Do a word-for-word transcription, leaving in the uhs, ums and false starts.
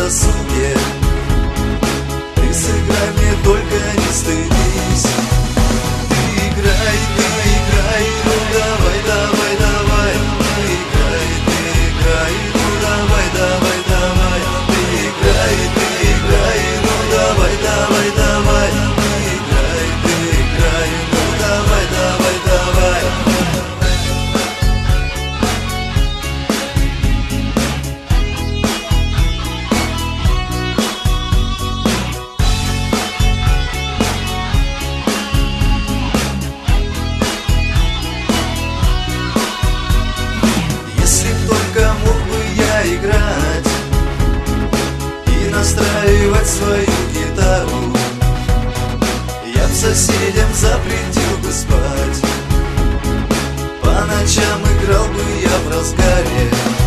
досуге. Ты сыграй мне, только не стыдись. Ты играй, ты играй, ну давай, давай, давай. Ты играй, ты играй, ну давай, давай, давай. Ты играй, ты играй, ну давай, давай, давай. Ты играй, ты играй, ну давай, давай, давай. Если б только мог бы я играть и настраивать свою гитару, я б соседям запретил бы спать. По ночам играл бы я в разгаре